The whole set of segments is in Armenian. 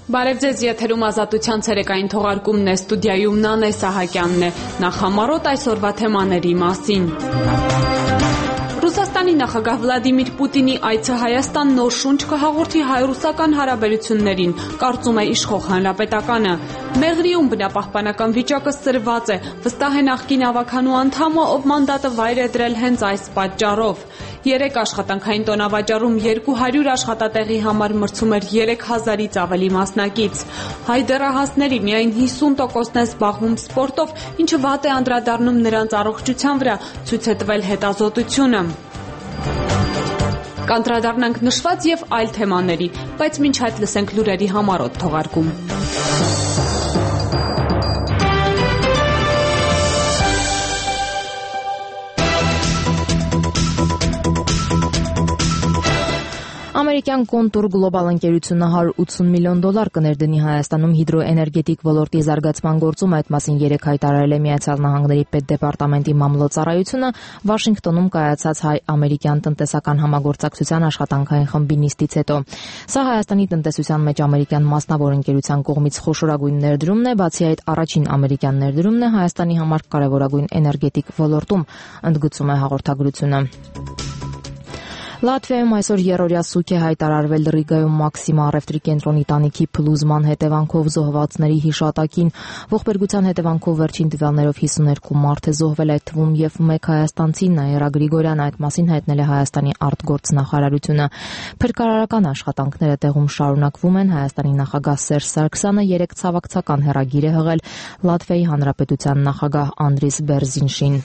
Բարև ձեզ, եթերում Ազատության ցերեկային թողարկումն է, ստուդիայում Նանե Սահակյանն է, նախ համառոտ այսօրվա թեմաների մասին։ Ռուսաստանի նախագահ Վլադիմիր Պուտինի այցը Հայաստան նոր շունչ կհաղորդի հայ-ռուսական հարաբերություններին, կարծում է իշխող Հանրապետականը։ Մեղրիում բնապահպանական վիճակը սրված է, վստահ է նախկին ավագանու անդամը, ով մանդատը վայր է դրել հենց այս պատճառով։ 3 աշխատանքային տոնավաճառում 200 աշխատատեղի համար մրցում էր 3000-ից ավելի մասնակից։ Հայ դեռահասների միայն 50%-ն է զբաղվում սպորտով, ինչը վատ է անդրադառնում նրանց առողջության վրա, ցույց է տվել հետազոտությունը։ Կանդրադառնանք նշված եւ այլ թեմաների, բայց մինչ այդ լսենք լուրերի համառոտ թողարկում։ Ամերիկյան Կոնտուր գլոբալ ընկերությունը $180 միլիոն կներդնի Հայաստանում հիդրոէներգետիկ ոլորտի զարգացման գործում, այդ մասին 3 հայտարարել է Միացյալ Նահանգների պետդեպարտամենտի մամլոյցարայությունը Վաշինգտոնում կայացած հայ-ամերիկյան տնտեսական համագործակցության աշխատանքային խմբի նիստից հետո։ Սա Հայաստանի տնտեսության մեջ ամերիկյան մասնավոր ընկերության կողմից խոշորագույն ներդրումն է, բացի այդ առաջին ամերիկյան ներդրումն է Հայաստանի համար կարևորագույն էներգետիկ ոլորտում, ընդգծում է հաղորդագրությունը։ Լատվիայում այսօր երրորդյա սուկ է հայտարարվել Ռիգայում Մաքսիմա առևտրի կենտրոնի տանիքի փլուզման հետևանքով զոհվածների հիշատակին։ Ողբերգության հետևանքով վերջին տվյալներով 52 մարդ է զոհվել, այդ թվում եւ 1 հայաստանցի Նաիրա Գրիգորյան, այդ մասին հայտնել է Հայաստանի արտգործնախարարությունը։ Փրկարարական աշխատանքները տեղում շարունակվում են։ Հայաստանի նախագահ Սերժ Սարգսյանը 3 ցավակցական հեռագիր է հղել Լատվիայի Հանրապետության նախագահ Անդրիս Բերզինշին։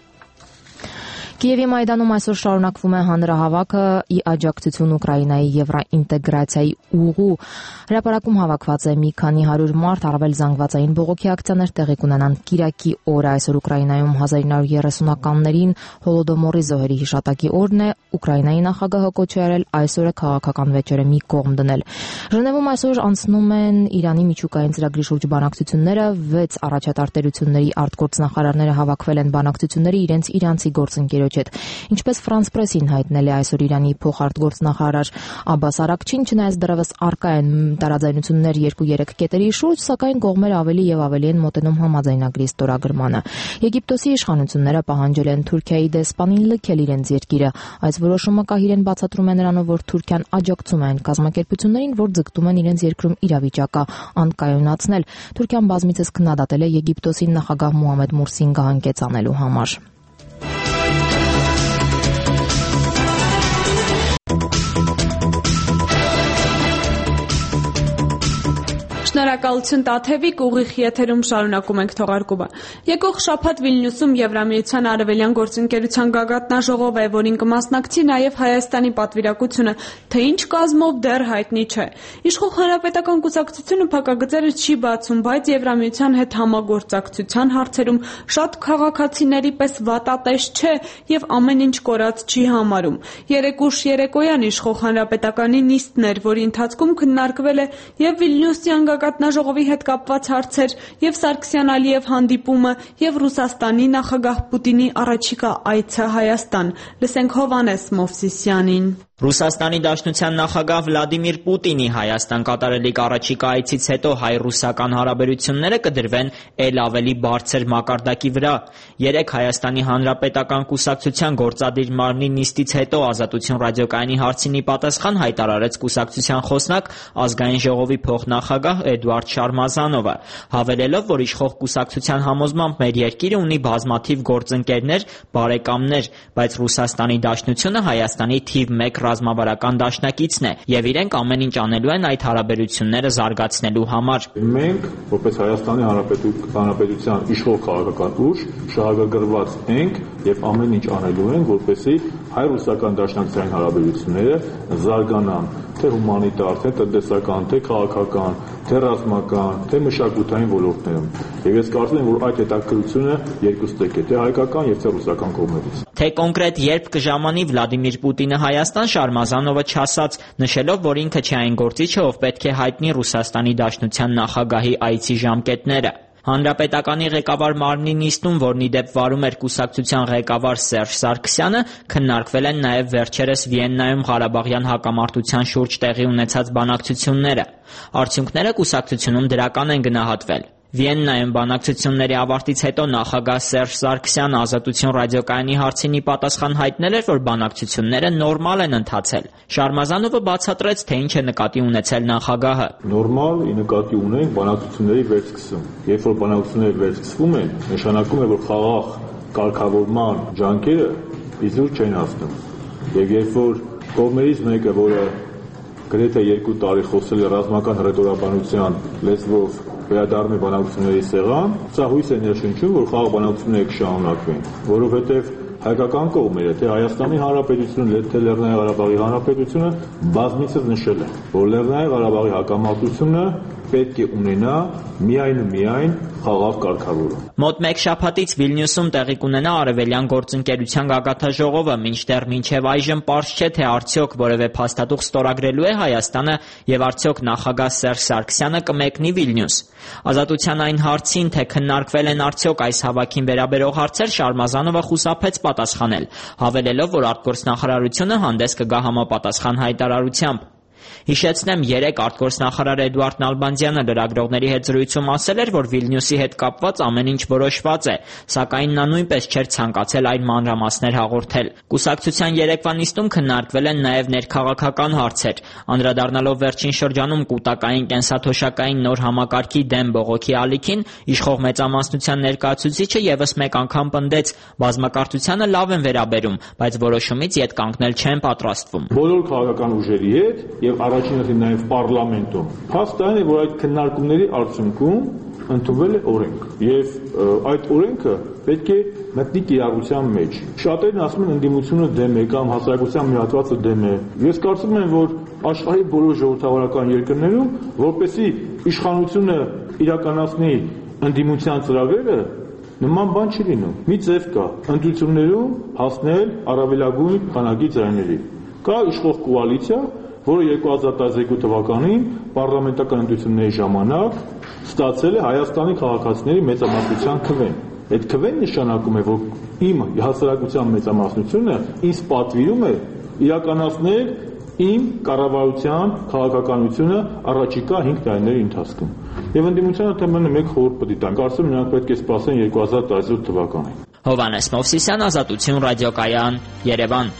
Կիևի Մայդանում այսօր շարունակվում է հանրահավաքը՝ ի աջակցություն Ուկրաինայի եվրոինտեգրացիայի ուղու։ Հրապարակում հավաքված է մի քանի 100 մարդ, առավել զանգվածային բողոքի ակցիաներ տեղի կունենան Կիրակի օրը։ Այսօր Ուկրաինայում 1930-ականներին Հոլոդոմորի զոհերի հիշատակի օրն է։ Ուկրաինայի նախագահը կոչ է արել այս օրը քաղաքական վեճերը մի կողմ դնել։ Ժնևում այսօր անցնում են Իրանի միջուկային ծրագրի շուրջ բանակցությունները, 6 առաջատար տերությունների արտգործնախարարները հավաքվել են բանակցությունների իրենց իրանցի գործընկերոջ հետ։ Ինչպես Ֆրանս Պրեսին հայտնել է այսօր Իրանի փոխարտգործնախարար Աբբաս Արաքչին, չնայած դեռևս առկա են տարաձայնություններ 2-3 կետերի շուրջ, սակայն կողմերը ավելի եւ ավելի են մոտենում համաձայնագրի ստորագրմանը։ Եգիպտոսի իշխանությունները պահանջել են Թուրքիայի դեսպանին լքել իրենց երկիրը։ Այս որոշումը կահիրեն բացատրում է նրանով, որ Թուրքիան աջակցում է այն կազմակերպություններին, որ ձգտում են իրենց երկրում իրավիճակը անկայունացնել։ Թուրքիան բազմիցս քննադատել է Եգիպտոսի նախագահ Մուհամեդ Մուրսին գահանկեցանելու համար։ Շնորհակալություն Տաթևիկ, ուղիղ եթերում շարունակում ենք թողարկումը։ Եկող շաբաթ Վիլնյուսում Եվրամիության արևելյան գործընկերության գագաթնաժողով է, որին կմասնակցի նաև Հայաստանի պատվիրակությունը, թե ինչ կազմով դեռ հայտնի չէ։ Իշխող Հանրապետական կուսակցությունը փակագծերը չի բացում, բայց Եվրամիության հետ համագործակցության հարցերում շատ քաղաքացիների պես վատատես չէ եւ ամեն ինչ կորած չի համարում։ Երեկուշ երեկոյան իշխող Հանրապետականի նիստն էր, որի ընթացքում քննարկվել է եւ Վիլնյուսյան գագաթնաժողովի հետ կապված հարցեր, եւ Սարգսյան-Ալիև հանդիպումը, եւ Ռուսաստանի նախագահ Պուտինի առաջիկա այցը Հայաստան։ Լսենք Հովհաննես Մովսիսյանին։ Ռուսաստանի Դաշնության նախագահ Վլադիմիր Պուտինի Հայաստան կատարելիք առաջիկա այցից հետո հայ-ռուսական հարաբերությունները կդրվեն ել ավելի բարձր մակարդակի վրա։ 3 Հայաստանի Հանրապետական կուսակցության գործադիր մարմնի նիստից հետո Ազատություն ռադիոկայանի հարցինի պատասխան հայտարարեց կուսակցության խոսնակ Ազգային ժողովի փոխնախագահ Էդուարդ Շարմազանովը, հավելելով, որ իշխող կուսակցության համոզմամբ մեր երկիրը ունի բազմաթիվ գործընկերներ, բարեկամներ, բայց Ռուսաստանի Դաշնությունը Հայաստանի թիվ 1 ռազմավարական դաշնակիցն է եւ իրենք ամեն ինչ անելու են այդ հարաբերությունները զարգացնելու համար։ Մենք, որպես Հայաստանի Հանրապետության իշխող քաղաքական ուժ, շահագրգռված ենք եւ ամեն ինչ անելու ենք, որպեսզի հայ-ռուսական դաշնակցային հարաբերությունները զարգանան, թե հումանիտար, թե տնտեսական, թե քաղաքական, թե ռազմական, թե մշակութային ոլորտներում։ Եվ ես կարծում եմ, որ այդ հետաքրքրությունը երկուստեք է, թե հայկական եւ թե ռուսական կողմերից։ Թե կոնկրետ երբ կժամանի Վլադիմիր Պուտինը Հայաստան, Շարմազանովը չասաց, նշելով, որ ինքը չէ այն գործիչը, ով պետք է հայտնի Ռուսաստանի Դաշնության նախագահի այցի ժամկետները։ Հանրապետականի ղեկավար մարմնի նիստում, որն ի դեպ վարում էր կուսակցության ղեկավար Սերժ Սարգսյանը, քննարկվել են նաև վերջերս Վիեննայում Ղարաբաղյան հակամարտության շուրջ տեղի ունեցած բանակցությունները։ Արդյունքները կուսակցությունում դրական են գնահատվել։ Վիեննայում բանակցությունների ավարտից հետո նախագահ Սերժ Սարգսյանը Ազատություն ռադիոկայանի հարցին ի պատասխան հայտնել էր, որ բանակցությունները նորմալ են ընթացել։ Շարմազանովը բացատրեց, թե ինչ է նկատի ունեցել նախագահը։ Նորմալ նկատի ունենք բանակցությունների վերսկսում։ Երբ որ բանակցությունները վերսկսվում են, նշանակում է, որ խաղաղ կարգավորման ջանքերը իզուր չեն հասնում։ Եվ երբ որ կողմերից մեկը, որը գրեթե 2 տարի խոսել է ռազմական հռետորաբանության լեզվով, վերադառնում է բանակցությունների սեղան, սա հույս է ներշնչում, որ խաղաղ բանակցությունները կշարունակվեն, որովհետև հայկական կողմերը, թե Հայաստանի Հանրապետությունը, թե Լեռնային Ղարաբաղի Հանրապետությունը բազմիցս նշել են, որ Լեռնային Ղարաբաղի հակամարտությունը պետք է ունենա միայն ու միայն խաղաղ կարգավորում։ Մոտ մեկ շաբաթից Վիլնյուսում տեղի կունենա Արևելյան գործընկերության գագաթաժողովը, մինչդեռ մինչև այժմ պարզ չէ, թե արդյոք որևէ փաստաթուղթ ստորագրելու է Հայաստանը եւ արդյոք նախագահ Սերժ Սարգսյանը կմեկնի Վիլնյուս։ Ազատության այն հարցին, թե քննարկվել են արդյոք այս հավաքին վերաբերող հարցեր, Շարմազանովը խուսափեց պատասխանել, հավելելով, որ արտգործնախարարությունը հանդես կգա համապատասխան հայտարարությամբ։ Հիշեցնեմ, 3 արտգործնախարար Էդուարդ Նալբանդյանը լրագրողների հետ զրույցում ասել էր, որ Վիլնյուսի հետ կապված ամեն ինչ որոշված է, սակայն նա նույնպես չէր ցանկացել այն մանրամասներ հաղորդել։ Կուսակցության երեկվա նիստում քննարկվել են նաև ներքաղաքական հարցեր, անդրադառնալով վերջին շրջանում կուտակային կենսաթոշակային նոր համակարգի դեմ բողոքի ալիքին, իշխող մեծամասնության ներկայացուցիչը եւս մեկ անգամ պնդեց, բազմակարծությանը լավ են վերաբերում, բայց որոշումից ետ կանգնել չեն պատրաստվում։ Բոլոր քաղաքական ուժերի հետ եւ առաջինը նաև պարլամենտում։ Փաստը այն է, որ այդ քննարկումների արդյունքում ընդունվել է օրենք եւ այդ օրենքը պետք է մտնի կիրառության մեջ։ Շատերն ասում են ընդդիմությունը դեմ է կամ հասարակության մի հատվածը դեմ է։ Ես կարծում եմ, որ աշխարհի բոլոր ժողովրդավարական երկրներում, որպեսզի իշխանությունը իրականացնի ընդդիմության ծրագրերը, նման բան չի լինում։ Մի ձև կա ընտրություններում հասնել առավելագույն քանակի ձայների։ Կա իշխող կոալիցիա, որը 2012 թվականին պարլամենտական ընտրությունների ժամանակ ստացել է Հայաստանի քաղաքացիների մեծամասնության քվեն։ Այդ քվեն նշանակում է, որ իմ հասարակության մեծամասնությունը ինձ պատվիրում է իրականացնել իմ կառավարության քաղաքականությունը առաջիկա 5 տարիների ընթացքում։ Եվ ընդդիմությանը թե մենը մեկ խորհուրդ պետք է տան։ Կարծում եմ նրանք պետք է սպասեն 2017 թվականին։ Հովհաննես Մովսիսյան, Ազատություն ռադիոկայան, Երևան։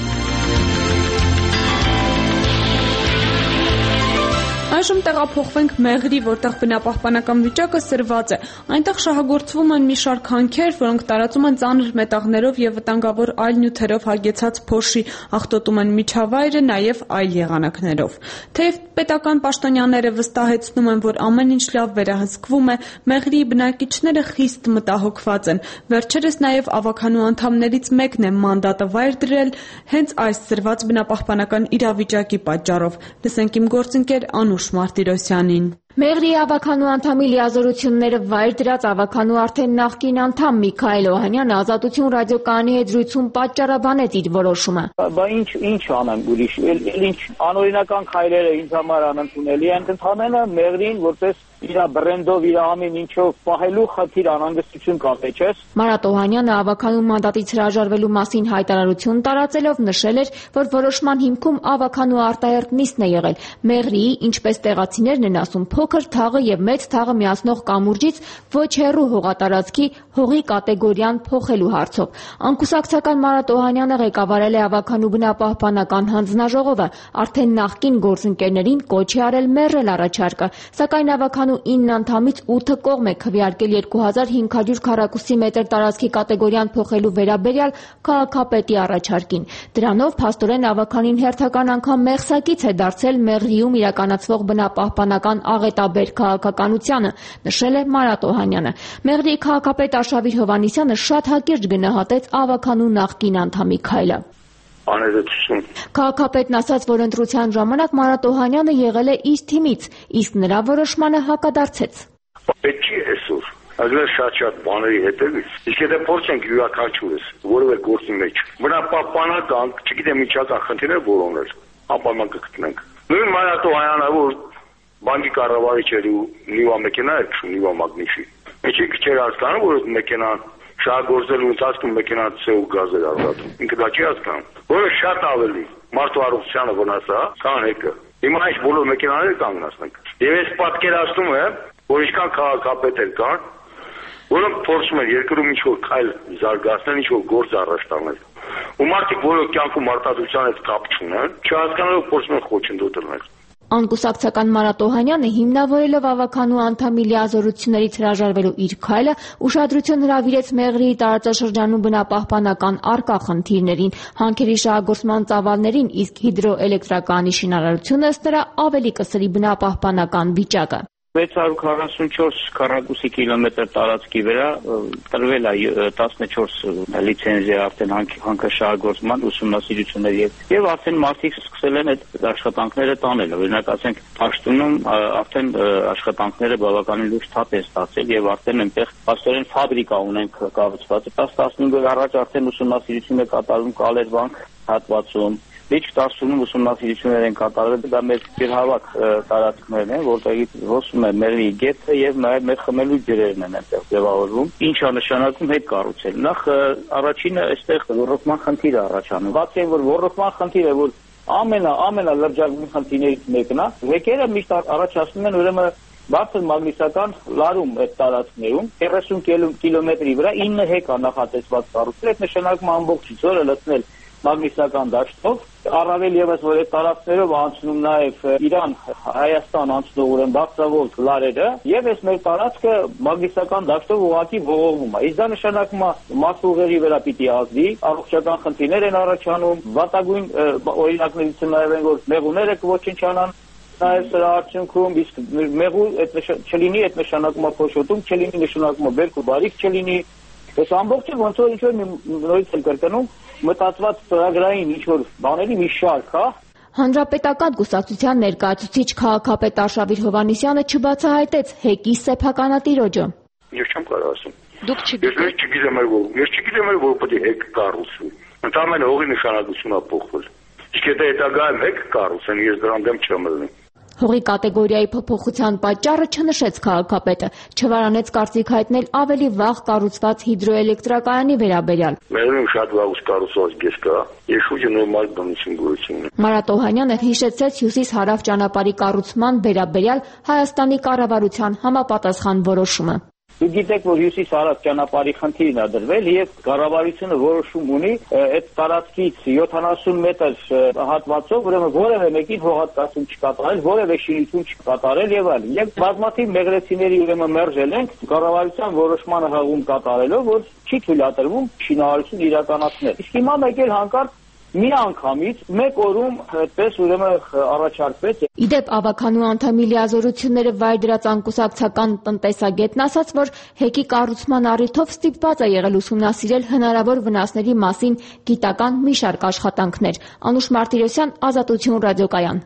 Այժմ տեղափոխվենք Մեղրի, որտեղ բնապահպանական վիճակը սրված է։ Այնտեղ շահագործվում են մի շարք հանքեր, որոնք տարածում են ծանր մետաղներով եւ վտանգավոր այլ նյութերով հագեցած փոշի, աղտոտում են միջավայրը, նաեւ այլ եղանակներով։ Թեև պետական պաշտոնյաները վստահեցնում են, որ ամեն ինչ լավ վերահսկվում է, Մեղրի բնակիչները խիստ մտահոգված են։ Վերջերս նաեւ ավականու անդամներից մեկն է մանդատը վայր դրել հենց այս սրված բնապահպանական իրավիճակի պատճառով։ Լսենք իմ գործընկեր Անուշ Մարտիրոսյանին։ Մեղրի ավականու անդամի լիազորությունները վայր դրած ավականու արդեն նախկին անդամ Միքայել Օհանյանը Ազատություն ռադիոկայանի հետ զրույցում պատճառաբանեց իր որոշումը։ Բա ինչ անեմ ուրիշ, ինչ անօրինական քայլերը ինձ համար անընդունելի են, ընդհանրապես Մեղրին որպես իր բրենդով, իր ամեն ինչով պահելու խնդիր անհանգստություն կա մեջս։ Մարատ Օհանյանը ավականու մանդատից հրաժարվելու մասին հայտարարություն տարածելով նշել էր, որ որոշման հիմքում ավականու արտահերթ նիստն է եղել Մեղրիի, ինչպես տեղացիներն են ասում, փոքր թաղը եւ մեծ թաղը միացնող կամուրջից ոչ հեռու հողատարածքի հողի կատեգորիան փոխելու հարցով։ Անկուսակցական Մարատ Օհանյանը ղեկավարել է ավականու բնապահպանական հանձնաժողովը, արդեն նախկին գործընկերներին կոչ է արել մերժել առաջարկը, սակայն ավականու 9 անդամից 8-ը կողմ է քվեարկել 2500 քառակուսի մետր տարածքի կատեգորիան փոխելու վերաբերյալ քաղաքապետի առաջարկին։ Դրանով փաստորեն ավականին հերթական անգամ մեղսակից է դարձել Մեղրիում իրականացվող բնապահպանական աղետաբեր քաղաքականությանը, նշել է Մարատ Օհանյանը։ Մեղրիի քաղաքապետ Արշավիր Հովհաննիսյանը շատ հակիրճ գնահատեց ավականու նախկին անդամի քայլը։ Քաղաքապետն ասաց, որ ընտրության ժամանակ Մարատ Օհանյանը եղել է իր թիմից, իսկ նրա որոշմանը հակադարձեց։ Պետք չի այսօր այլ շատ բաների հետևից։ Իսկ եթե փորձենք յուրաքանչյուրս որևէ գործի մեջ բնապահպանական, չգիտեմ միջական խնդիրներ որոնել, անպայման կգտնենք։ Նույն Մարատ Օհանյանը, որ բանկի կառավարիչ էր ու Նիվա մեքենա էր, Նիվա մագնիշի։ Ինչի քիչ հասկանում, որ մեքենան շահգործելու ընթացքում մեքենան ցեու գազ է արտադրում։ Ինքը դա չի հասկանում, որը շատ ավելի մարդու առողջությանը վնաս է, քան հեկը։ Հիմա այս բոլոր մեքենաները կանգնացնենք։ Եվ ես պատկերացնում եմ, որ ինչքան քաղաքապետեր կան, որոնք փորձում են երկրում ինչ-որ քայլ զարգացնել, ինչ-որ գործ առաջ տանել։ Ու մարդիկ, որոնք կյանքում արտադրության հետ կապ չունեն, չհասկանալով փորձում են խոչընդոտ լինել։ Անկուսակցական Մարատ Օհանյանը հիմնավորելով ավականու անդամի լիազորություններից հրաժարվելու իր քայլը ուշադրություն հրավիրեց Մեղրիի տարածաշրջանում բնապահպանական առկա խնդիրներին, հանքերի շահագործման ծավալներին, իսկ հիդրոէլեկտրակայանի շինարարությունը ըստ նրա ավելի կսրի բնապահպանական վիճակը։ 644 քառակուսի կիլոմետր տարածքի վրա տրվել է 14 լիցենզիա արդեն հանքաշահագործման ուսումնասիրությունների եւ արդեն մարդիկ սկսել են այդ աշխատանքները տանել։ Օրինակ ասենք Պաշտոնում արդեն աշխատանքները բավականին լուրջ թափ են ստացել եւ արդեն այնտեղ աստորեն ֆաբրիկա ունենք կառուցված։ 10-15 օր առաջ արդեն ուսումնասիրություն է կատարվում Կալերվանք հատվածում։ Լիճ 10-ում ուսումնասիրություններ են կատարվել, դա մեր ջրհավաք տարածքներն են, որտեղից ոսում է Մեղրիի գետը եւ նաեւ մեր խմելու ջրերն են այնտեղ ձևավորվում։ Ինչ է նշանակում հետ կառուցել։ Նախ առաջինը այստեղ ռոռոկման խնդիր է առաջանում։ Բացի այն, որ ռոռոկման խնդիրը, որ ամենալրջագույն խնդիրներից մեկն է, հեկերը միշտ առաջացնում են ուրեմն բարձր մագնիսական լարում այդ տարածքներում 30 կիլոմետրի վրա 9 հեկ է նախատեսված կառուցել, այդ նշանակում ամբողջ ձորը լցնել մագնիսական դաշտով, առավել եւս որ այդ տարածքներով անցնում նաեւ Իրան, Հայաստան անցնող ուրեմն բարձրավոլտ լարերը, եւ այս մեր տարածքը մագնիսական դաշտով ուղղակի ողողվում է։ Իսկ դա նշանակում է մասուղերի վրա պիտի ազդի, առողջական խնդիրներ են առաջանում, վատագույն օրինակներից նաեւ են որ մեղուները կոչնչանան նաեւ սրա արդյունքում, իսկ մեղու այդ չլինի, այդ նշանակում է փոշոտում չլինի, նշանակում է բերք ու բարիք չլինի։ Այս ամբողջը ոնց որ ինչ-որ նորից եմ կրկնում մտածված ծրագրային ինչ-որ բաների մի շարք, հա։ Հանրապետական կուսակցության ներկայացուցիչ քաղաքապետ Արշավիր Հովհաննիսյանը չբացահայտեց հեկի սեփականատիրոջը։ Ես չեմ կարող ասում։ Դուք Ես չգիտեմ որ պետք է հեկ կառուցվի։ Ընդամենը հողի նշանակությունն է փոխվել։ Իսկ եթե հետագայում հեկ կառուցեն, ես դրան դեմ չեմ լինի։ Հողի կատեգորիայի փոփոխության պատճառը չնշեց քաղաքապետը, չվարանեց կարծիք հայտնել ավելի վաղ կառուցված հիդրոէլեկտրակայանի վերաբերյալ։ Մերում շատ վաղուց կառուցված գես կա, ես շուրջը նորմալ բնություն գույցին։ Մարատ Օհանյանը հիշեցրեց հյուսիս-հարավ ճանապարհի կառուցման վերաբերյալ Հայաստանի կառավարության համապատասխան որոշումը։ Դուք գիտեք, որ հյուսիս-հարավ ճանապարհի խնդիրն է դրվել եւ կառավարությունը որոշում ունի այդ տարածքից 70 մետր հատվածով, ուրեմն որևէ մեկին հողատկացում չկատարել, որևէ շինություն չկատարել եւ այլն։ Եվ բազմաթիվ մեղրեցիների ուրեմն մերժել ենք կառավարության որոշմանը հղում կատարելով, որ չի թույլատրվում շինարարություն իրականացնել։ Իսկ հիմա մեկ էլ հանկարծ մի անգամից մեկ օրում այդպես ուրեմն առաջարկվեց։ Իդեպ ավականու անդամի լիազորությունները վայր դրած անկուսակցական տնտեսագետն ասաց, որ հեկի կառուցման առիթով ստիպված է եղել ուսումնասիրել հնարավոր վնասների մասին գիտական մի շարք աշխատանքներ։ Անուշ Մարտիրոսյան, Ազատություն ռադիոկայան։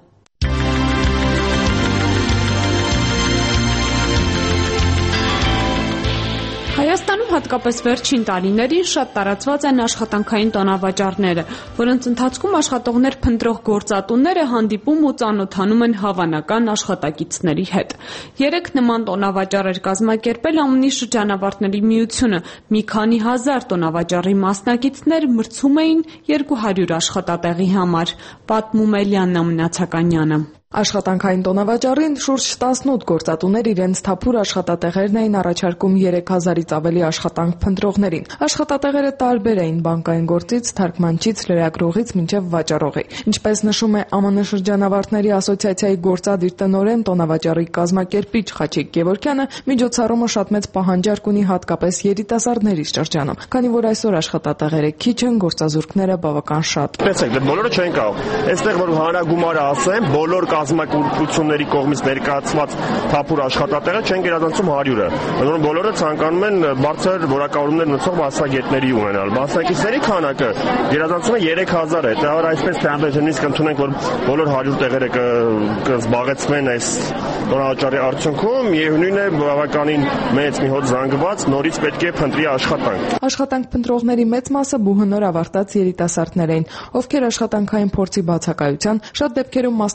Հայաստանում հատկապես վերջին տարիներին շատ տարածված են աշխատանքային տոնավաճառները, որոնց ընթացքում աշխատողներ փնտրող գործատուները հանդիպում ու ծանոթանում են հավանական աշխատակիցների հետ։ Երեք նման տոնավաճառ էր կազմակերպել ԱՄՆ շրջանավարտների միությունը, մի քանի հազար տոնավաճառի մասնակիցներ մրցում էին 200 աշխատատեղի համար, պատմում է Լիաննա Մնացականյանը։ Աշխատանքային տոնավաճառին շուրջ 18 գործատուներ իրենց թափուր աշխատատեղերն էին առաջարկում 3000-ից ավելի աշխատանք փնտրողներին։ Աշխատատեղերը տարբեր էին բանկային գործից, թարգմանչից, լրագրողից մինչև վաճառողի։ Ինչպես նշում է ԱՄՆ շրջանավարտների ասոցիացիայի գործադիր տնօրեն տոնավաճառի կազմակերպիչ Խաչիկ Գևորգյանը, միջոցառումը շատ մեծ պահանջարկ ունի հատկապես երիտասարդների շրջանում, քանի որ այսօր աշխատատեղերը քիչ են, գործազուրկները բավական շատ։ Տեսեք, բոլորը չեն կարող։ Այստեղ որ հանրագումարը ասեմ, բոլոր կազմակերպությունների կողմից ներկայացված թափուր աշխատատեղը չեն գերազանցում 100-ը։ Որոնք բոլորը ցանկանում են բարձր որակավորումներ ունեցող մասնագետների ունենալ։ Մասնակիցների քանակը գերազանցում է 3000 է։ Դա որ այսպես թե ամբողջ նույնիսկ ընդունենք, որ բոլոր 100 տեղերը կզբաղեցնեն այս տոնավաճառի արդյունքում, եւ նույնն է բավականին մեծ մի հոտ զանգված նորից պետք է փնտրի աշխատանք։ Աշխատանք փնտրողների մեծ մասը բուհնոր ավարտած երիտասարդներ էին, ովքեր աշխատանքային փորձի բացակայության, շատ դեպքերում մասնագիտության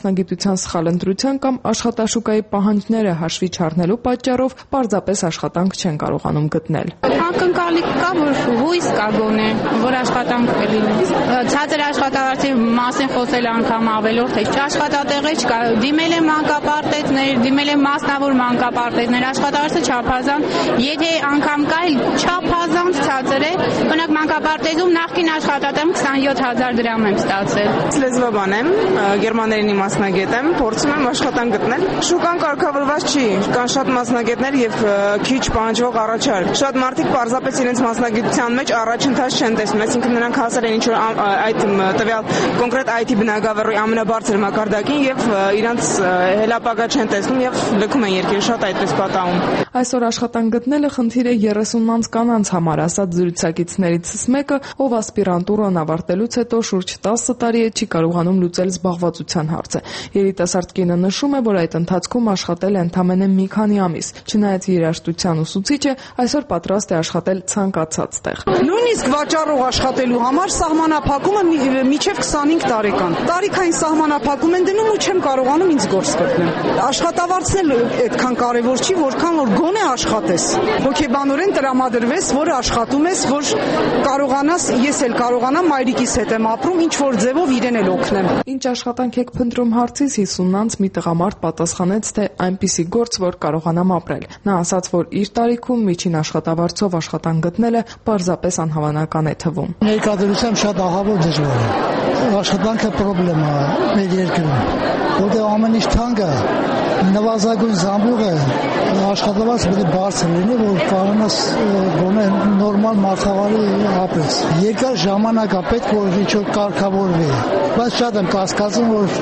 տնտեսական սխալ ընտրության կամ աշխատաշուկայի պահանջները հաշվի չառնելու պատճառով պարզապես աշխատանք չեն կարողանում գտնել։ Ակնկալիք կա, որ հույս կա գոնե, որ աշխատանք կլինի։ Ցածր աշխատավարձի մասին խոսել անգամ ավելորդ է։ Աշխատատեղ չկա, դիմել եմ մանկապարտեզներ, դիմել եմ մասնավոր մանկապարտեզներ, աշխատավարձը չափազանց, եթե անգամ կա, չափազանց ցածր է։ Օրինակ մանկապարտեզում նախկին աշխատատեղում 27000 դրամ եմ ստացել։ Լեզվաբան եմ, գերմաներենի մասնագետ եմ, փորձում եմ աշխատանք գտնել։ Շուկան կարգավորված չի, կան շատ մասնագետներ եւ քիչ պահանջող առաջարկ։ Շատ մարդիկ պարզապես իրենց մասնագիտության մեջ առաջընթաց չեն տեսնում, այսինքն նրանք հասել են ինչ-որ այդ տվյալ կոնկրետ IT բնագավառի ամենաբարձր մակարդակին եւ իրանց հելապագա չեն տեսնում եւ լքում են երկիրը, շատ այդպես պատահում։ Այսօր աշխատանք գտնելը խնդիր է 30-ից կանանց համար, ասաց զրուցակիցներից մեկը, ով ասպիրանտուրան ավարտելուց հետո շուրջ 10 տարի է չի կարողանում լուծել զբաղվածության հարցը։ Երիտասարդ կինը նշում է, որ այդ ընթացքում աշխատել է ընդամենը մի քանի ամիս։ Չնայած երաժշտության ուսուցիչը այսօր պատրաստ է աշխատել ցանկացած տեղ։ Նույնիսկ վաճառող աշխատելու համար սահմանափակումը մինչև 25 տարեկան։ Տարիքային սահմանափակում են դնում ու չեմ կարողանում ինձ գործ գտնել։ Աշխատավարձն էլ այդքան կարևոր չի, որքան որ գոնե աշխատես։ Հոգեբանորեն տրամադրվես, որ աշխատում ես, որ կարողանաս, ես էլ կարողանամ մայրիկիս հետ եմ ապրում, ինչ որ ձևով իրեն էլ օգնեմ։ Ինչ աշխատանք եք փնտրում հարցից 50-ից մի տղամարդ պատասխանեց, թե այնպիսի գործ, որ կարողանամ ապրել։ Նա ասաց, որ իր տարիքում միջին աշխատավարձով աշխատանք գտնելը պարզապես անհավանական է թվում։ Ներկայությամբ շատ ահավոր դժվար է։ Աշխատանքը խնդրեմ է մեր երկրում, որտեղ ամեն ինչ թանկ է, նվազագույն զամբյուղ է, աշխատավարձը պետք է բարձր լինի, որ կարողանաս գոնե նորմալ մարդավարի ապրես։ Երկար ժամանակ է պետք, որ ինչ-որ կարգավորվի, բայց շատ եմ կասկածում, որ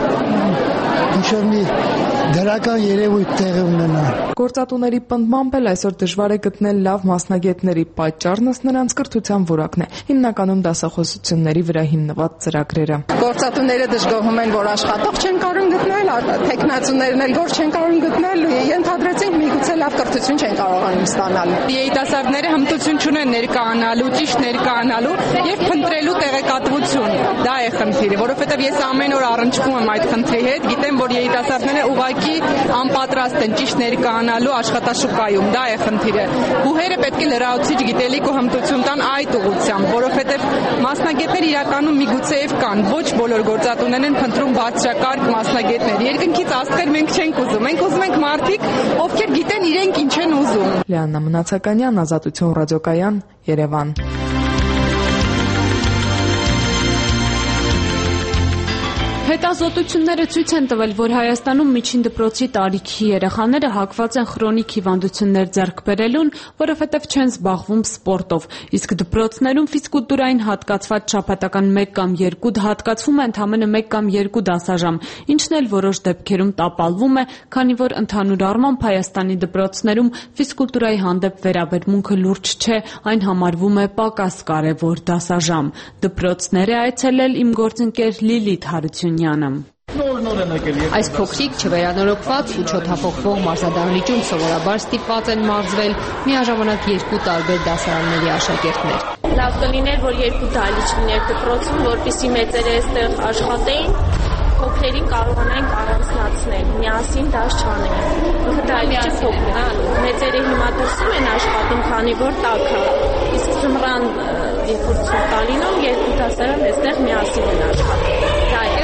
ինչ-որ մի դրական երևույթ տեղի ունենա։ Գործատուների պնդմամբ էլ այսօր դժվար է գտնել լավ մասնագետների, պատճառն ըստ նրանց կրթության որակն է, հիմնականում դասախոսությունների վրա հիմնված ծրագրերը։ Գործատուները դժգոհում են, որ աշխատող չեն կարող գտնել, տեխնացուներն էլ գործ չեն կարող գտնել, ենթադրեցին միգուցե լավ կրթություն չեն կարողանում ստանալ։ Երիտասարդները հմտություն չունեն ներկայանալու, ճիշտ ներկայանալու եւ փնտրելու տեղեկատվություն։ Դա է խնդիրը, որովհետեւ ես ամեն օր առնչվում եմ այդ խնդրի հետ, գիտեմ, որ երիտասարդները ուղղակի անպատրաստ են ճիշտ ներկայանալու աշխատաշուկայում, դա է խնդիրը։ Բուհերը պետք է լրացուցիչ գիտելիք ու հմտություն տան այդ ուղղությամբ, որովհետեւ մասնագետներ իրականում միգուցեև կան, ոչ բոլոր գործատուներն են փնտրում բարձրակարգ մասնագետներ։ Երկնքից աստղեր մենք չենք ուզում, մենք ուզում ենք մարդիկ, ովքեր գիտեն իրենք ինչ են ուզում։ Լիաննա Մնացականյան, Ազատություն ռադիոկայան, Երևան։ Հետազոտությունները ցույց են տվել, որ Հայաստանում միջին դպրոցի տարիքի երեխաները հակված են խրոնիկ հիվանդություններ ձեռք բերելուն, որովհետև չեն զբաղվում սպորտով, իսկ դպրոցներում ֆիզկուլտուրային հատկացված շաբաթական 1 կամ 2 հատկացվում է ընդամենը 1 կամ 2 դասաժամ, ինչն էլ որոշ դեպքերում տապալվում է, քանի որ ընդհանուր առմամբ Հայաստանի դպրոցներում ֆիզկուլտուրայի հանդեպ վերաբերմունքը լուրջ չէ, այն համարվում է պակաս կարևոր դասաժամ։ Դպրոցներ է այցելել իմ գործընկեր Լիլիթ Հարությունյանը։ Այս փոքրիկ չվերանորոգված ու չոթափողվող մարզադահլիճում սովորաբար ստիպված են մարզվել միաժամանակ 2 տարբեր դասարանների աշակերտներ։ Լավ կլիներ, որ 2 դահլիճ լիներ դպրոցում, որպեսզի մեծերը այստեղ աշխատեին, փոքրերին կարողանային առանձնացնել, միասին դաս չանեին։ Դահլիճը փոքր է, մեծերը հիմա դուրսում են աշխատում, քանի որ տաք է, իսկ ձմռան երբ որ ցուրտ է լինում, 2 դասարան այստեղ միասին են աշխատում։ Դա է։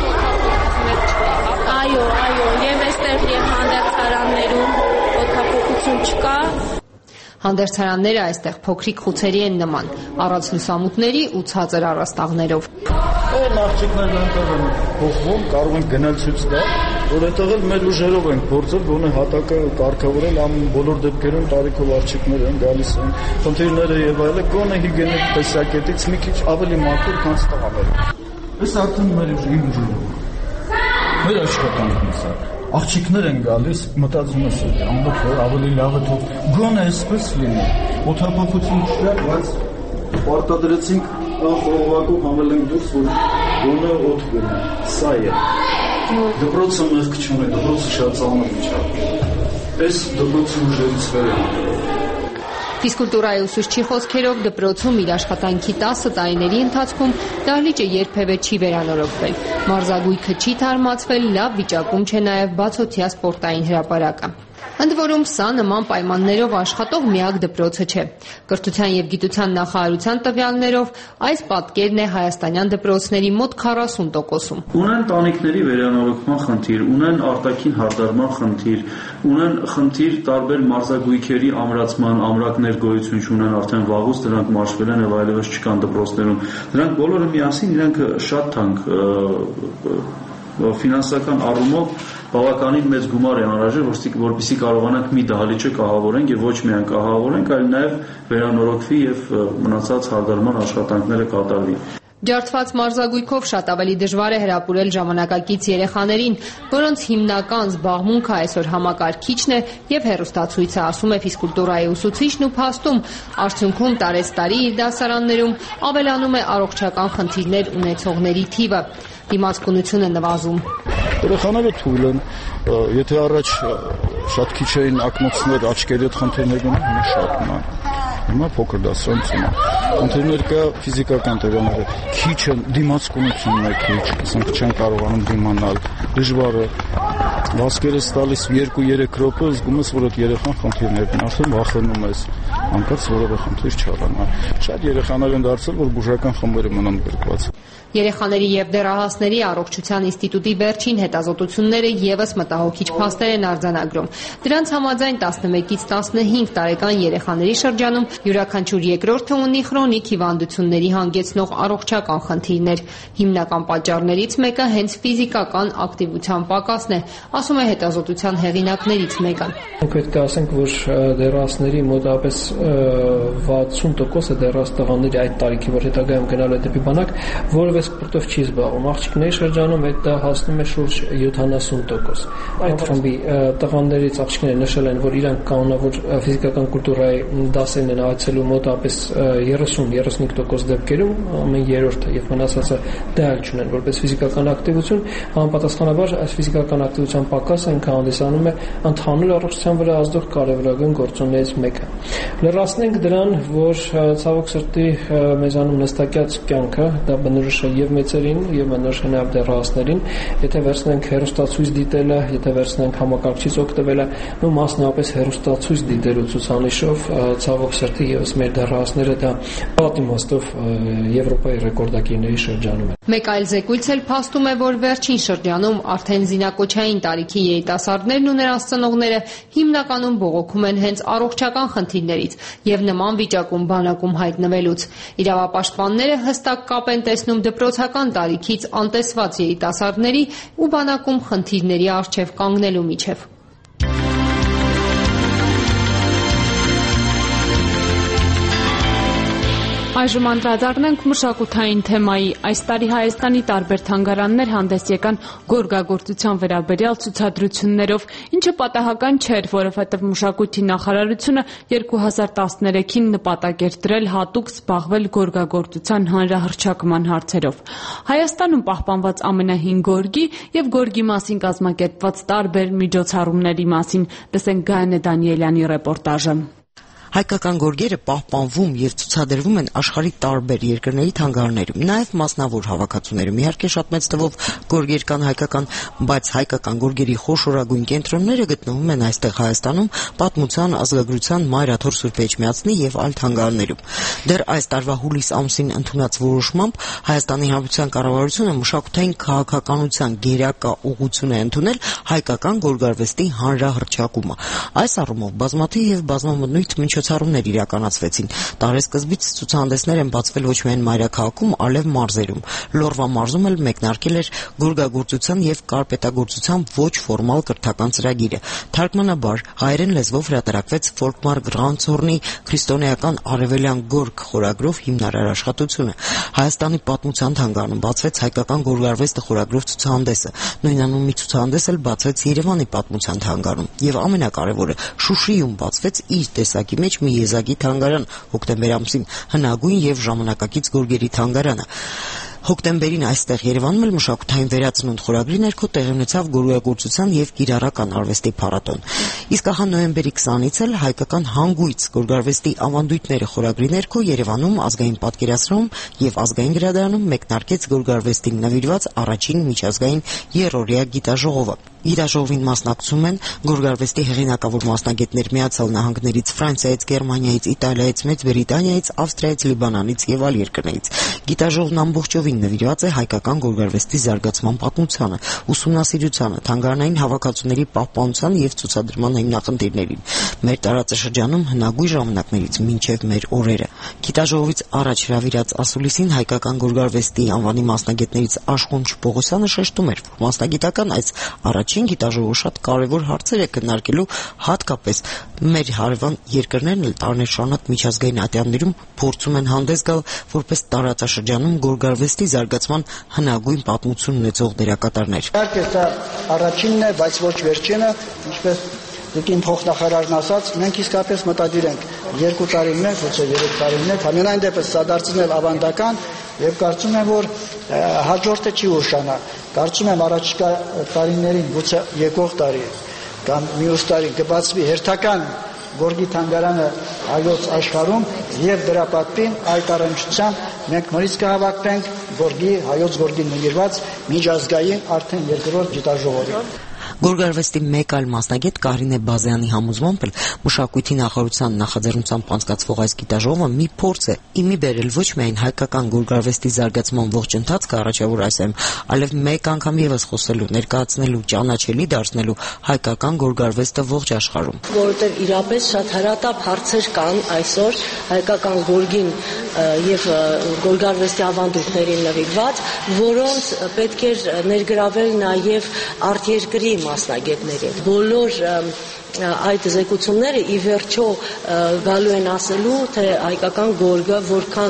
Այո, եւ այստեղ եւ հանդերձարաններում օգտագործություն չկա։ Հանդերձարանները այստեղ փոքրիկ խուցերի են նման, առանց լուսամուտների ու ցածր առաստաղներով։ Այն աղջիկներն այնտեղ են փոխվում, կարող են գնել ցույց տալ, որ այդտեղ էլ մեր ուժերով են գործել, գոնե հատակը կարգավորել, բոլոր դեպքերում տարիքով աղջիկներ են գալիս են, խնդիրները եւ այլը, գոնե հիգիենիկ տեսակետից մի քիչ ավելի մաքուր, քան տղաները։ Այս արդեն մեր ուժերով։ Մեր աշխատանքն է։ Աղջիկներ են գալիս, մտածում ես, ամբողջ որ ավելի լավ է թող գոնե այսպես լինի։ Օթափողություն չկա, բայց պարտադրեցինք խողովակով հանել ենք դուրս, որ գոնե օդ գնա։ Սա է։ Դպրոցը մեղք չունի, դպրոցը շատ ծանր միջավ։ Այս դպրոցի ուժերից վեր է։ Ֆիզկուլտուրայի ուսուցչի խոսքերով դպրոցում իր աշխատանքի 10 տարիների ընթացքում դահլիճը երբևէ չի վերանորոգվել։ Մարզագույքը չի թարմացվել, լավ վիճակում չէ նաև բացօթյա սպորտային հրապարակը։ Ընդ որում սա նման պայմաններով աշխատող միակ դպրոցը չէ։ Կրթության եւ գիտության նախարարության տվյալներով այս պատկերն է հայաստանյան դպրոցների մոտ 40%-ում։ Ունեն տանիքների վերանորոգման խնդիր, ունեն արտաքին հարդարման խնդիր, ունեն խնդիր տարբեր մարզագույքերի ամրացման, ամրակներ գոյություն չունեն, արդեն վաղուց դրանք մաշվել են եւ այլևս չկան դպրոցներում։ Դրանք բոլորը միասին իրենք շատ թանկ ֆինանսական առումով բավականին մեծ գումար է անհրաժեշտ, որպեսզի կարողանանք մի դահլիճը կահավորենք եւ ոչ միայն կահավորենք, այլ նաեւ վերանորոգվի եւ մնացած հարդարման աշխատանքները կատարվի։ Ջարդված մարզագույքով շատ ավելի դժվար է հրապուրել ժամանակակից երեխաներին, որոնց հիմնական զբաղմունքը այսօր համակարգիչն է եւ հեռուստացույցը, ասում է ֆիզկուլտուրայի ուսուցիչն ու փաստում, արդյունքում տարեցտարի իր դասարաններում ավելանում է առողջական խնդիրներ ունեցողների թիվը, դիմացկունությունը նվազում։ Երեխաները թույլ են, եթե առաջ շատ քիչ էին ակնոցներ, աչքերի հետ խնդիրներ ունեն, հիմա շատ են։ Հիմա փոքր դասարանություն է։ Խնդիրներ կա ֆիզիկական տերաները, քիչ են, դիմացկունությունն է քիչ, ասենք չեն կարողանում դիմանալ, դժվար է։ Վասկերս տալիս 2-3 րոպե, զգում ես, որ այդ երեխան խնդիրներ ունի, արդեն վախենում ես, անկած որևէ խնդիր չառանա։ Շատ երեխաներ են դարձել, որ բուժական խմբերը մնան գրկված։ Երեխաների եւ դեռահասների առողջության ինստիտուտի վերջին հետազոտությունները եւս մտահոգիչ փաստեր են արձանագրում։ Դրանց համաձայն 11-ից 15 տարեկան երեխաների շրջանում յուրաքանչյուր երկրորդը ունի քրոնիկ հիվանդությունների հանգեցնող առողջական խնդիրներ։ Հիմնական պատճառներից մեկը հենց ֆիզիկական ակտիվության պակասն է, ասում է հետազոտության հեղինակներից մեկը։ Պետք է ասենք, որ դեռահասների մոտավորապես 60%-ը դեռահաս տղաների այդ տարիքի, որ հետագայում գնալու է դեպի բանակ, որևէ սպորտով չի զբաղվում։ Աղջիկների շրջանում դա հասնում է շուրջ 70%։ Այդ խմբի տղաներից աղջիկները նշել են, որ իրանք կանոնավոր ֆիզիկական կուլտուրայի դասերն են այցելում մոտավորապես 30-35% դեպքերում, ամեն երրորդը եւ մնացածը դա չունեն որպես ֆիզիկական ակտիվություն, համապատասխանաբար այս ֆիզիկական ակտիվության պակասը հանդիսանում է ընդհանուր առողջության վրա ազդող կարևորագույն գործոններից մեկը։ Լրացնենք դրան, որ ցավոք սրտի մեզանում նստակյաց կյանքը դա բնորոշ է եւ մեծերին եւ բնորոշ է նաեւ դեռահասներին, եթե վերցնենք հեռուստացույց դիտելը, եթե վերցնենք համակարգիչ օգտվելը, ու մասնավորապես հեռուստացույց դիտելու ցուցանիշով ցավոք սրտի եւս մեր դեռահասները դա պատիմաստով Եվրոպայի ռեկորդակիրների շրջանում են։ Մեկ այլ զեկույց էլ փաստում է, որ վերջին շրջանում արդեն զինակոչային տարիքի երիտասարդներն ու նրանց ծնողները հիմնականում բողոքում են հենց առողջական խնդիրներից եւ նման վիճակում բանակում հայտնվելուց։ Իրավապաշտպանները հստակ կապ են տեսնում դպրոցական տարիքից անտեսված երիտասարդների ու բանակում խնդիրների առջև կանգնելու միջև։ Այժմ անդրադառնանք մշակութային թեմայի։ Այս տարի Հայաստանի տարբեր թանգարաններ հանդես եկան գորգագործության վերաբերյալ ցուցադրություններով, ինչը պատահական չէր, որովհետև մշակույթի նախարարությունը 2013-ին նպատակ էր դրել հատուկ զբաղվել գորգագործության հանրահռչակման հարցերով։ Հայաստանում պահպանված ամենահին գորգի եւ գորգի մասին կազմակերպված տարբեր միջոցառումների մասին լսենք Գայանե Դանիելյանի ռեպորտաժը։ Հայկական գորգերը պահպանվում եւ ցուցադրվում են աշխարհի տարբեր երկրների թանգարաններում, նաեւ մասնավոր հավաքածուներում։ Իհարկե շատ մեծ թվով գորգեր կան հայկական, բայց հայկական գորգերի խոշորագույն կենտրոնները գտնվում են այստեղ Հայաստանում, Պատմության, ազգագրության, Մայրաթոր Սուրբ Էջմիածնի եւ այլ թանգարաններում։ Դեռ այս տարվա հուլիս ամսին ընդունած որոշմամբ Հայաստանի Հանրապետության կառավարությունը մշակութային քաղաքականության գերակա ուղղություն է ընդունել հայկական գորգարվեստի հանրահռչակումը։ Այս առումով բազմաթիվ եւ բազմամտնույթ միջոցառումներ իրականացվեցին։ Տարեսկզբից ցուցահանդեսներ են բացվել ոչ միայն մայրաքաղաքում, այլև մարզերում։ Լոռվա մարզում էլ մեկնարկել էր գորգագործության եւ կարպետագործության ոչ ֆորմալ կրթական ծրագիրը։ Թարգմանաբար հայերեն լեզվով հրատարակվեց Ֆոլկմար Գրանցորնի քրիստոնեական արևելյան գորգ խորագրով հիմնարար աշխատությունը։ Հայաստանի պատմության թանգարանում բացվեց հայկական գորգարվեստը խորագրով ցուցահանդեսը։ Նույնանուն մի ցուցահանդես էլ բացվեց Երևանի պատմության թանգարանում։ Եվ ամենակարևորը, Շուշիում բացվեց իր տեսակի մեջ մի եզակի թանգարան հոկտեմբեր ամսին, հնագույն եւ ժամանակակից գորգերի թանգարանը։ Հոկտեմբերին այստեղ Երևանում էլ մշակութային վերացնունդ խորագրի ներքո տեղի ունեցավ գորգագործության եւ կիրառական արվեստի փառատոն։ Իսկ ահա նոյեմբերի 20-ից էլ հայկական հանգույց գորգարվեստի ավանդույթները խորագրի ներքո Երևանում ազգային պատկերասրահում եւ ազգային գրադարանում մեկնարկեց գորգարվեստին նվիրված առաջին միջազգային երրորդյա գիտաժողովը։ Գիտաժողովին մասնակցում են գորգարվեստի հեղինակավոր մասնագետներ Միացյալ Նահանգներից, Ֆրանսիայից, Գերմանիայից, Իտալիայից, Մեծ Բրիտանիայից, Ավստրիայից, Լիբանանից եւ այլ երկրներից։ Գիտաժողովն ամբողջովին նվիրված է հայկական գորգարվեստի զարգացման պատմությանը, ուսումնասիրությանը, թանգարանային հավաքածուների պահպանությանը եւ ցուցադրման հիմնախնդիրներին։ Մեր տարածաշրջանում հնագույն ժամանակներից մինչեւ մեր օրերը։ Գիտաժողովից առաջ հրավիրած ասուլիսին հայկական գորգարվեստի անվանի մասնագետներից Աշխունչ Պողոսյանը շեշտում էր, որ մասնագիտական այս առաջին գիտաժողովը շատ կարևոր հարցեր է քննարկելու, հատկապես մեր հարևան երկրներն էլ տարիներ շարունակ միջազգային ատյաններում փորձում են հանդես գալ որպես տարածաշրջանում գորգարվեստի զարգացման հնագույն պատմություն ունեցող դերակատարներ։ Իհարկե դա առաջինն է, բայց ոչ վերջինը, ինչպես Դուքին փոխնախարարն ասաց, մենք իսկապես մտադիր ենք 2 տարին մեկ, ոչ 3 տարին մեկ, համենայն դեպս սա դարձնել ավանդական եւ կարծում եմ, որ հաջորդը չի ուշանա։ Կարծում եմ առաջիկա տարիներին, գուցե եկող տարի կամ մյուս տարի կբացվի հերթական գորգի թանգարանը հայոց աշխարհում եւ դրա պատվին այդ առնչությամբ մենք նորից կհավաքվենք հայոց գորգին նվիրված միջազգային արդեն երկրորդ գիտաժողովին։ Գորգարվեստի մեկ այլ մասնագետ Կարինե Բազյանի համոզմամբ մշակույթի նախարարության նախաձեռնությամբ անցկացվող այս գիտաժողովը մի փորձ է իմի բերել ոչ միայն հայկական գորգարվեստի զարգացման ողջ ընթացքը առաջավոր այսեմ, այլև մեկ անգամ եւս խոսելու, ներկայացնելու, ճանաչելի դարձնելու հայկական գորգարվեստը ողջ աշխարհում։ Որովհետեւ իրապես շատ հրատապ հարցեր կան այսօր հայկական գորգին եւ գորգարվեստի ավանդույթներին նվիրված, որոնց պետք է ներգրավել նաեւ արտերկրի մասնագետներին։ Բոլոր այդ զեկուցումները ի վերջո գալու են ասելու, թե հայկական գորգը որքան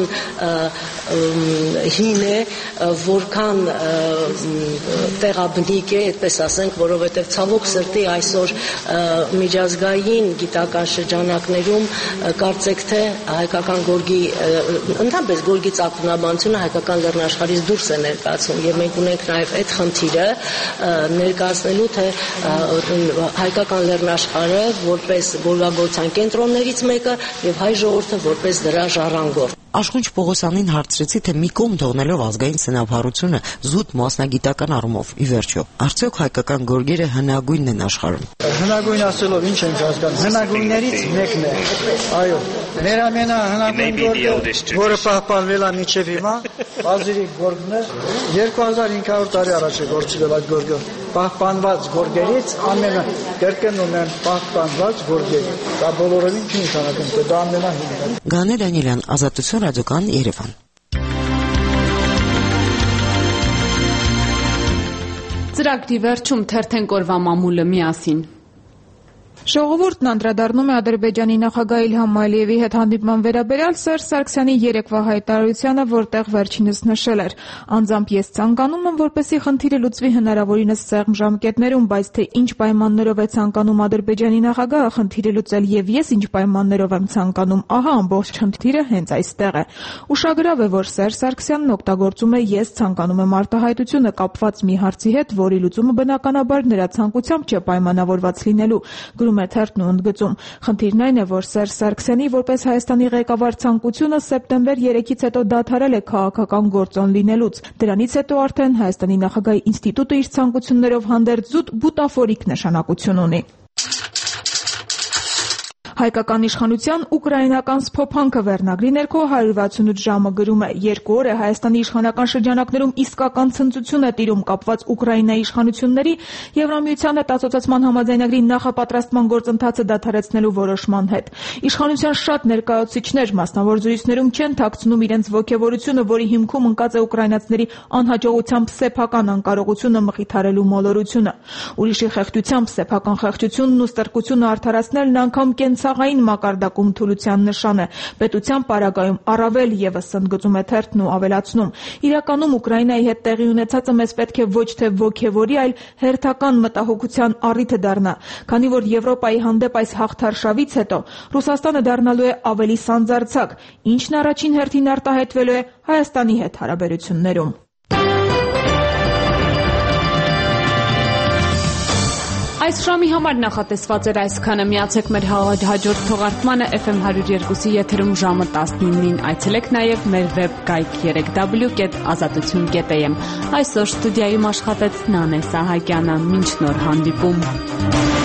հին է, որքան տեղաբնիկ է, այդպես ասենք, որովհետև ցավոք սրտի այսօր միջազգային գիտական շրջանակներում կարծեք թե հայկական գորգի, ընդհանրապես գորգի ծագումնաբանությունը հայկական լեռնաշխարհից դուրս է ներկայացվում եւ մենք ունենք նաեւ այդ խնդիրը ներկայացնելու, թե հայկական լեռնաշխարհը որպես գորգագործության կենտրոններից մեկը եւ հայ ժողովուրդը որպես դրա ժառանգորդ։ Աշխունչ Պողոսյանին հարցրեցի, թե մի կողմ թողնելով ազգային սնափառությունը զուտ մասնագիտական առումով, ի վերջո, արդյոք հայկական գորգերը հնագույնն են աշխարհում։ Հնագույն ասելով ինչ ենք հասկանում, հնագույններից մեկն է։ Այո, մեր ամենահնագույն գորգը, որը պահպանվել է մինչև հիմա, Բազիրիկ գորգն է, 2500 տարի առաջ է գործել այդ գորգը։ Պահպանված գորգերից կրկնում եմ պահպանված գորգերի։ Դա բոլորովին չի նշանակում, թե դա ամենահինն է։ Գանե Դանիելյան, Ազատություն ռադիոկայան, Երևան։ Ծրագրի վերջում թերթենք օրվա մամուլը միասին։ Ժողովուրդն անդրադառնում է Ադրբեջանի նախագահ Իլհամ Ալիևի հետ հանդիպման վերաբերյալ Սերժ Սարգսյանի երեկվա հայտարարությանը, որտեղ վերջինս նշել էր. «Անձամբ ես ցանկանում եմ, որպեսզի խնդիրը լուծվի հնարավորինս սեղմ ժամկետներում, բայց թե ինչ պայմաններով է ցանկանում Ադրբեջանի նախագահը խնդիրը լուծել եւ ես ինչ պայմաններով եմ ցանկանում, ահա ամբողջ խնդիրը հենց այստեղ է»։ Ուշագրավ է, որ Սերժ Սարգսյանն օգտագործում է «ես ցանկանում եմ» արտահայտությունը կապված մի հարցի հետ, որի լուծումը բնականաբար նրա ցանկությամբ չէ պայմանավորված լինելու։ Թերթն ու ընդգծում. խնդիրն այն է, որ Սերժ Սարգսյանի որպես Հայաստանի ղեկավար ցանկությունը սեպտեմբեր 3-ից հետո դադարել է քաղաքական գործոն լինելուց։ Դրանից հետո արդեն Հայաստանի նախագահի ինստիտուտը իր ցանկություններով հանդերձ զուտ բուտաֆորիկ նշանակություն ունի։ Հայկական իշխանության ուկրաինական սփոփանքը վերնագրի ներքո 168 ժամը գրում է. 2 օր է Հայաստանի իշխանական շրջանակներում իսկական ցնծություն է տիրում կապված Ուկրաինայի իշխանությունների Եվրամիության հետ ասոցիացման համաձայնագրի նախապատրաստման գործընթացը դադարեցնելու որոշման հետ։ Իշխանության շատ ներկայացուցիչներ մասնավոր զրույցներում չեն թաքցնում իրենց ոգևորությունը, որի հիմքում ընկած է ուկրաինացիների անհաջողությամբ սեփական անկարողությունը մխիթարելու մոլորությունը։ Ուրիշի խեղճությամբ սեփական խեղճությունն ու ստրկությունը արդարացնելն անգամ ցաղային մակարդակում թուլության նշան է։ Պետության պարագայում առավել եւս ընդգծում է թերթն ու ավելացնում. իրականում Ուկրաինայի հետ տեղի ունեցածը մեզ պետք է ոչ թե ոգևորի, այլ հերթական մտահոգության առիթ դառնա, քանի որ Եվրոպայի հանդեպ այս հաղթարշավից հետո Ռուսաստանը դառնալու է ավելի սանձարձակ, ինչն առաջին հերթին արտահայտվելու է Հայաստանի հետ հարաբերություններում։ Այս ժամի համար նախատեսված էր այսքանը։ Միացեք մեր հաջորդ թողարկմանը FM 102-ի եթերում ժամը 19-ին։ Այցելեք նաև մեր վեբկայք www.azatutun.am։ Այսօր ստուդիայում աշխատեց Նանե Սահակյանը։ Մինչ նոր հանդիպում։